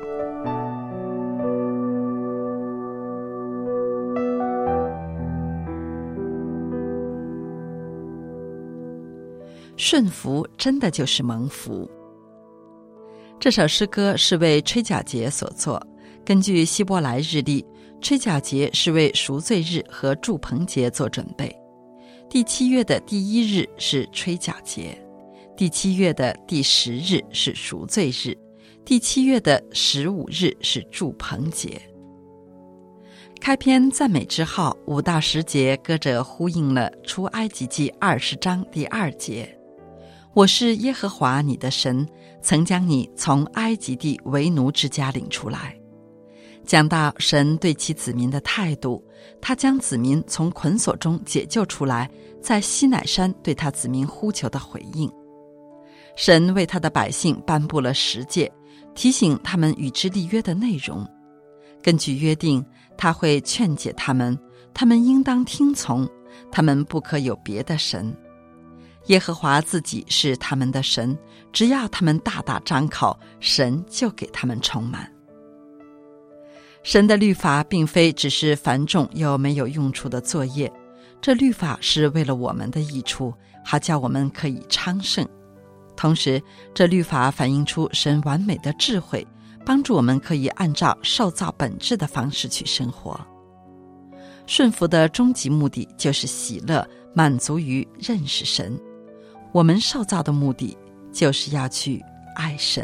顺服真的就是蒙福。这首诗歌是为吹角节所作，根据希伯来日历，吹角节是为赎罪日和住棚节做准备。第七月的第一日是吹角节， 第七月的第十日是赎罪日，第七月的十五日是住棚节。开篇赞美之后，五到十节歌者呼应了出埃及记二十章第二节：我是耶和华你的神，曾将你从埃及地为奴之家领出来。讲到神对其子民的态度，他将子民从捆锁中解救出来，在西乃山对他子民呼求的回应。神为他的百姓颁布了十诫，提醒他们与之立约的内容。根据约定，他会劝解他们，他们应当听从，他们不可有别的神。耶和华自己是他们的神，只要他们大大张口，神就给他们充满。神的律法并非只是繁重又没有用处的作业，这律法是为了我们的益处，好叫我们可以昌盛。同时，这律法反映出神完美的智慧，帮助我们可以按照受造本质的方式去生活。顺服的终极目的就是喜乐，满足于认识神。我们受造的目的就是要去爱神。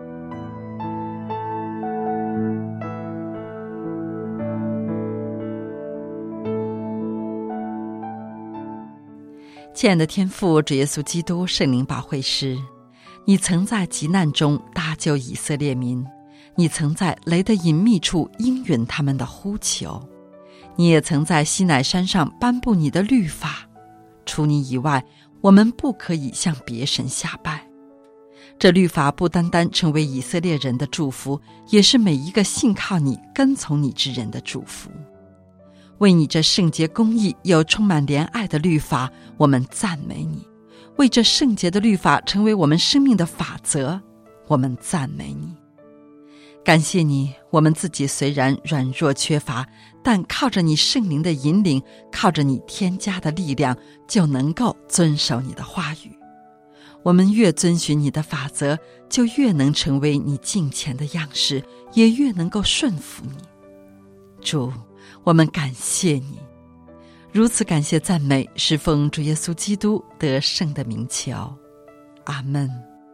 亲爱的天父，主耶稣基督圣灵保惠师，你曾在急难中搭救以色列民，你曾在雷的隐秘处应允他们的呼求，你也曾在西乃山上颁布你的律法。除你以外，我们不可以向别神下拜。这律法不单单成为以色列人的祝福，也是每一个信靠你、跟从你之人的祝福。为你这圣洁公义又充满怜爱的律法，我们赞美你；为这圣洁的律法成为我们生命的法则，我们赞美你。感谢你，我们自己虽然软弱缺乏，但靠着你圣灵的引领，靠着你添加的力量，就能够遵守你的话语。我们越遵循你的法则，就越能成为你敬虔的样式，也越能够顺服你。主，我们感谢你，如此感谢赞美，是奉主耶稣基督得胜的名求，阿们。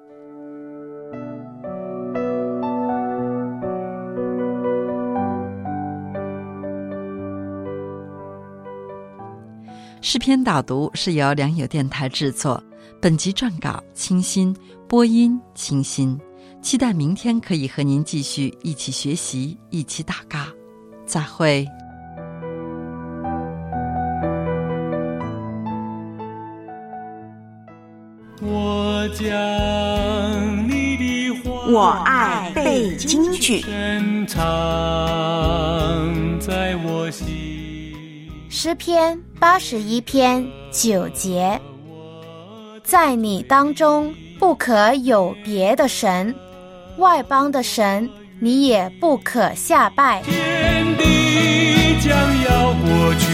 诗篇导读是由良友电台制作，本集撰稿清新，播音清新。期待明天可以和您继续一起学习，一起祷告。再会。 我将你的话， 我爱背京剧， 深藏在我心。 诗篇八十一篇九节，在你当中不可有别的神，外邦的神你也不可下拜。 天地将要过去，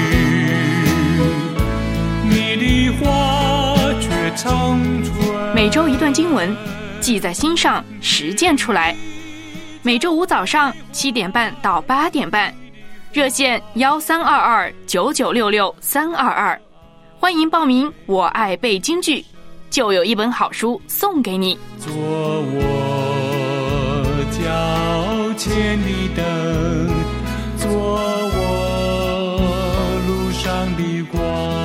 你的话却长存。 每周一段经文，记在心上，实践出来。每周五早上七点半到八点半，热线幺三二二九九六六三二二，欢迎报名。我爱背京剧，就有一本好书送给你。 做我脚前的灯，做我路上的光。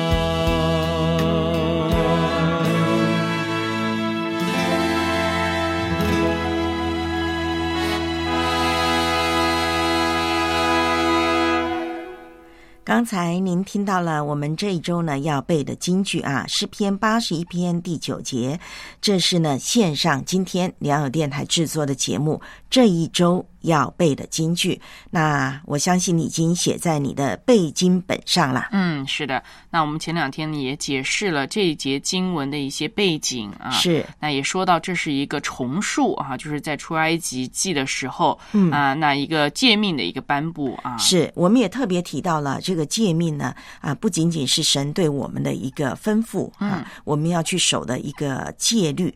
刚才您听到了我们这一周呢要背的金句啊，诗篇八十一篇第九节，这是呢线上今天良友电台制作的节目，这一周要背的金句。那我相信你已经写在你的背经本上了。 嗯，是的。那我们前两天也解释了这一节经文的一些背景啊， 是。 那也说到这是一个重述啊，就是在出埃及记的时候， 嗯啊，那一个诫命的一个颁布啊。 是，我们也特别提到了这个诫命呢啊，不仅仅是神对我们的一个吩咐啊， 嗯， 我们要去守的一个戒律。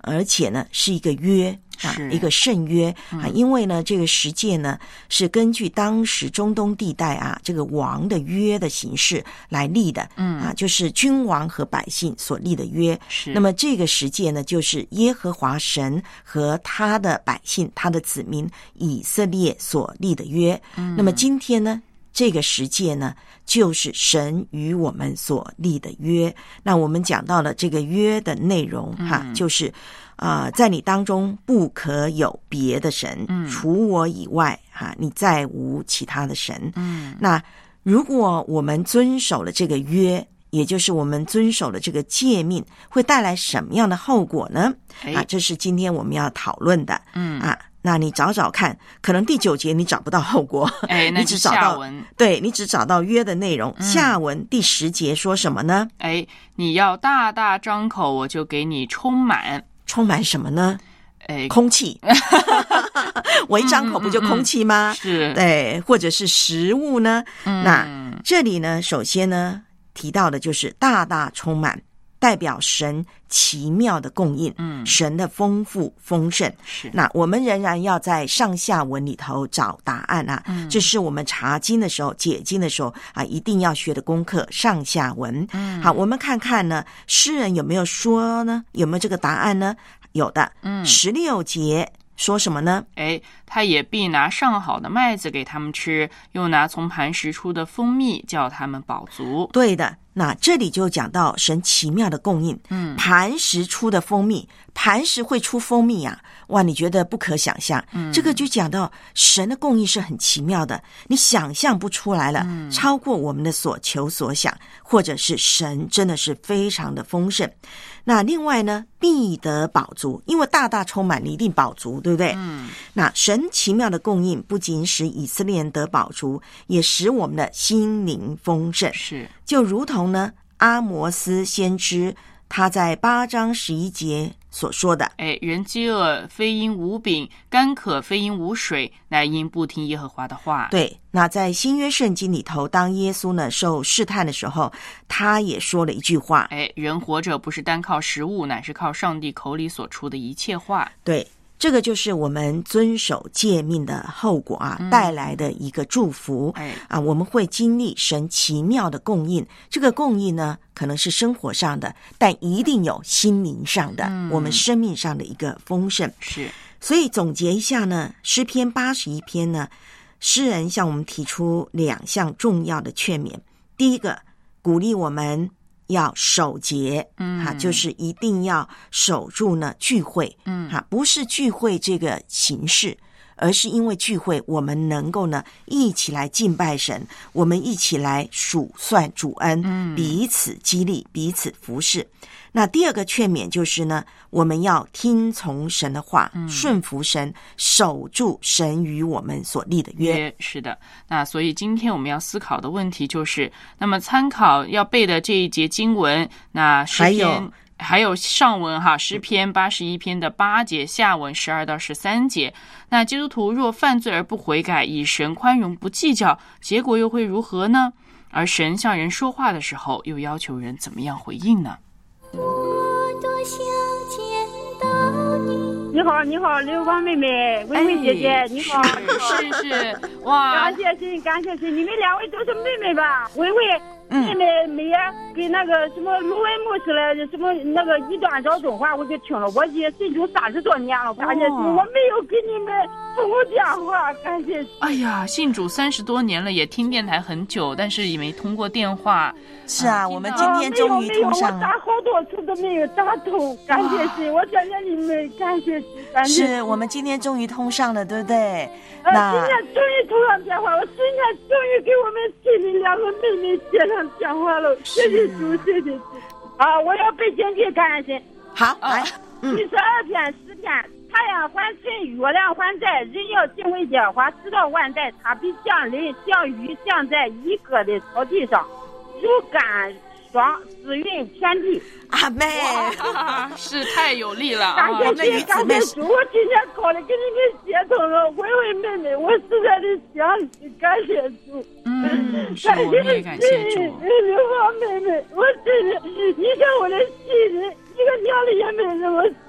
而且呢是一个约啊，一个圣约啊，因为呢这个十诫呢是根据当时中东地带啊这个王的约的形式来立的，嗯啊，就是君王和百姓所立的约。是，那么这个十诫呢，就是耶和华神和他的百姓、他的子民以色列所立的约。嗯，那么今天呢，这个十诫呢，就是神与我们所立的约。那我们讲到了这个约的内容哈，嗯、就是啊、呃，在你当中不可有别的神，嗯、除我以外哈，你再无其他的神。嗯，那如果我们遵守了这个约，也就是我们遵守了这个诫命，会带来什么样的后果呢？啊，这是今天我们要讨论的。嗯啊。那你找找看，可能第九节你找不到后果， 哎， 你只找到对你只找到约的内容。 嗯、 下文第十节说什么呢？ 哎，你要大大张口，我就给你充满。 充满什么呢？ 哎， 空气。我一张口不就空气吗？ 嗯嗯嗯、是， 对，或者是食物呢？嗯、那这里呢，首先呢提到的就是大大充满。代表神奇妙的供应，嗯，神的丰富丰盛。是，那我们仍然要在上下文里头找答案啊，嗯，这是我们查经的时候、解经的时候啊，一定要学的功课。上下文，嗯，好，我们看看呢，诗人有没有说呢？有没有这个答案呢？有的，嗯，十六节。说什么呢？ 哎，他也必拿上好的麦子给他们吃，又拿从磐石出的蜂蜜叫他们饱足。 对的，那这里就讲到神奇妙的供应。嗯，磐石出的蜂蜜，磐石会出蜂蜜啊！哇，你觉得不可想象？嗯，这个就讲到神的供应是很奇妙的，你想象不出来了，嗯、超过我们的所求所想，或者是神真的是非常的丰盛。那另外呢，必得饱足，因为大大充满，你一定饱足，对不对？嗯。那神奇妙的供应，不仅使以色列人得饱足，也使我们的心灵丰盛。 是， 就如同呢，阿摩斯先知他在八章十一节所说的， 哎，人饥饿非因无饼，干渴非因无水，乃因不听耶和华的话。 对，那在新约圣经里头，当耶稣呢受试探的时候，他也说了一句话， 哎，人活着不是单靠食物，乃是靠上帝口里所出的一切话。 对，这个就是我们遵守诫命的后果啊，嗯、带来的一个祝福。哎啊，我们会经历神奇妙的供应。这个供应呢，可能是生活上的，但一定有心灵上的，嗯、我们生命上的一个丰盛。 是， 所以总结一下呢，诗篇八十一篇呢，诗人向我们提出两项重要的劝勉。第一个，鼓励我们要守节，嗯，哈，就是一定要守住呢聚会，嗯，哈，不是聚会这个形式，而是因为聚会，我们能够呢一起来敬拜神，我们一起来数算主恩，嗯，彼此激励，彼此服侍。那第二个劝勉就是呢，我们要听从神的话，嗯、顺服神，守住神与我们所立的约。 是的，那所以今天我们要思考的问题就是，那么参考要背的这一节经文，那诗篇还有还有上文哈，诗篇八十一篇的八节，下文十二到十三节。那基督徒若犯罪而不悔改，以神宽容不计较，结果又会如何呢？而神向人说话的时候，又要求人怎么样回应呢？ 我多想见到你。你好，你好，刘芳妹妹，薇薇姐姐，哎、你好， 是是是，哇， 感谢神，感谢神，你们两位都是妹妹吧？薇薇。妹妹每夜给那个什么卢文牧师的什么那个一段找中话，我就听了，我也信主三十多年了，感谢主，我没有给你们通过电话，感谢主。 哎呀，信主三十多年了，也听电台很久，但是也没通过电话。 是啊，我们今天终于通上了。 我打好多次都没有打通，感谢神，我谢谢你们，感谢主，感谢。 是我们今天终于通上了，对不对？ 那今天终于通上电话，我今天终于给我们心里两个妹妹接上电话了，谢谢主，谢谢主。啊，我要背经句，感谢神。 好，来， 第十二篇诗篇，太阳还存，月亮还在，人要敬畏耶和华，直到万代。他必降临，像雨降在一个的草地上，如甘霜滋润田地。 阿妹， 是太有力了啊！感谢主，感谢主！我今天考的给你们接通了，薇薇妹妹，我实在的想你，感谢主。 嗯，是我们也感谢主。 刘芳妹妹，我真的，你看我的心里，一个娘的也没这么信。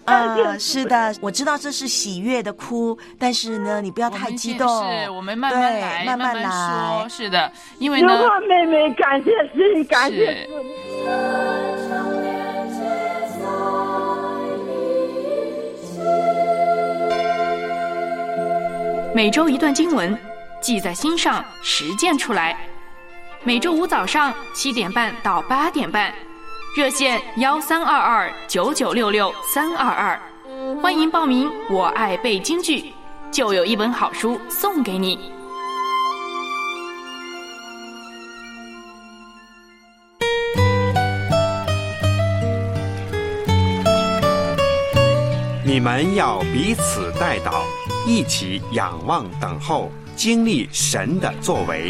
啊，是的，我知道这是喜悦的哭，但是呢，你不要太激动， 是我们慢慢来， 慢慢来说，是的，因为呢， 妹妹，感谢神，感谢主。 每周一段经文，记在心上，实践出来。每周五早上七点半到八点半，热线幺三二二九九六六三二二，欢迎报名。我爱背京剧，就有一本好书送给你。 你们要彼此代祷，一起仰望等候，经历神的作为。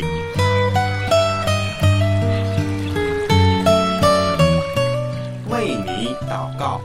为你祷告。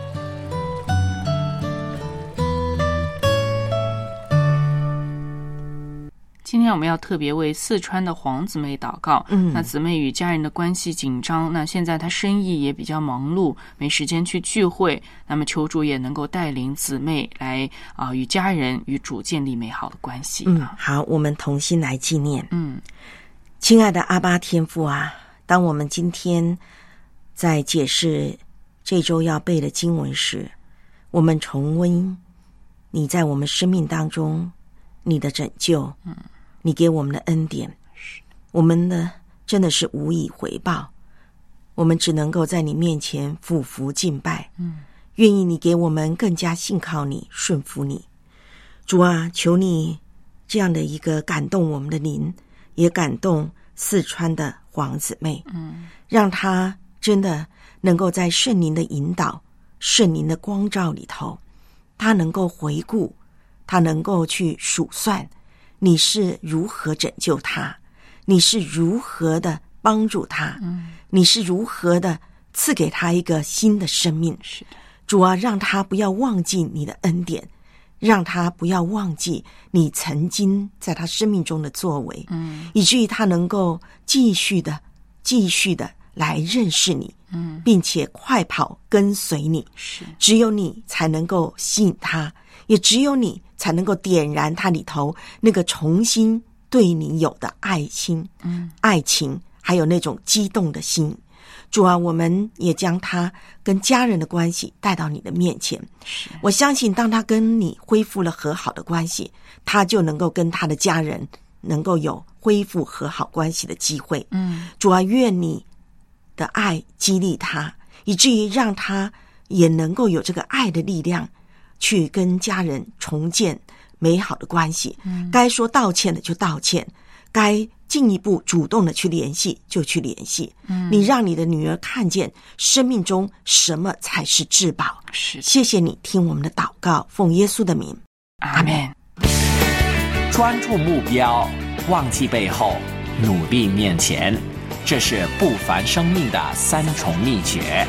今天我们要特别为四川的黄姊妹祷告。嗯，那姊妹与家人的关系紧张，那现在她生意也比较忙碌，没时间去聚会。那么求主也能够带领姊妹来啊、呃，与家人与主建立美好的关系。 嗯，好，我们同心来纪念。嗯，亲爱的阿爸天父啊，当我们今天在解释这周要背的经文时，我们重温你在我们生命当中你的拯救。嗯。你给我们的恩典，我们呢真的是无以回报，我们只能够在你面前俯伏敬拜。嗯，愿意你给我们更加信靠你，顺服你。主啊，求你这样的一个感动我们的灵，也感动四川的黄姊妹。嗯，让她真的能够在圣灵的引导、圣灵的光照里头，她能够回顾，她能够去数算你是如何拯救他，你是如何的帮助他，嗯，你是如何的赐给他一个新的生命。是的，主啊，让他不要忘记你的恩典，让他不要忘记你曾经在他生命中的作为，嗯，以至于他能够继续的继续的来认识你，嗯，并且快跑跟随你。是，只有你才能够吸引他，也只有你才能够点燃他里头那个重新对你有的爱心、嗯、爱情，还有那种激动的心。主啊，我们也将他跟家人的关系带到你的面前。我相信当他跟你恢复了和好的关系，他就能够跟他的家人能够有恢复和好关系的机会。嗯，主啊，愿你的爱激励他，以至于让他也能够有这个爱的力量去跟家人重建美好的关系。嗯，该说道歉的就道歉，该进一步主动的去联系就去联系。嗯，你让你的女儿看见生命中什么才是至宝。是，谢谢你听我们的祷告，奉耶稣的名，阿们。 专注目标，忘记背后，努力面前，这是不凡生命的三重秘诀。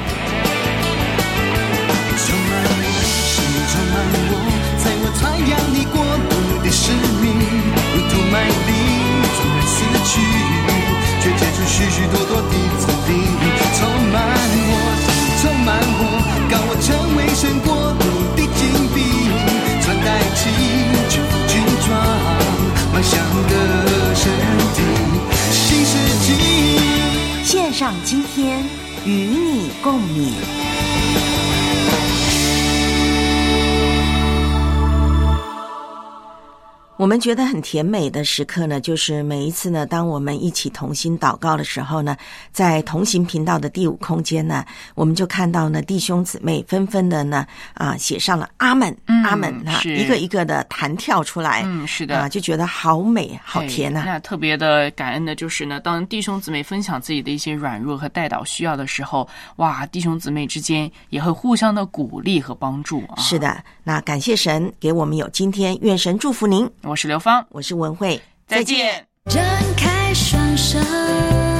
充满我，生命充满我，在我传扬你国度的使命，路途迈力，纵然死去，却结出许许多多的子弟。充满我，生命充满我，告我成为神国度的精兵，传代起全副军装，迈向的神地，新世纪。 线上今天与你共勉。我们觉得很甜美的时刻呢，就是每一次呢，当我们一起同心祷告的时候呢，在同行频道的第五空间呢，我们就看到呢，弟兄姊妹纷纷的呢，啊，写上了阿们、嗯、阿们啊，一个一个的弹跳出来，嗯，是的，啊，就觉得好美，好甜呐、啊。 那特别的感恩的就是呢，当弟兄姊妹分享自己的一些软弱和代祷需要的时候，哇，弟兄姊妹之间也会互相的鼓励和帮助啊。 是的，那感谢神给我们有今天，愿神祝福您。 我是刘芳， 我是文慧， 再见。 张开双手。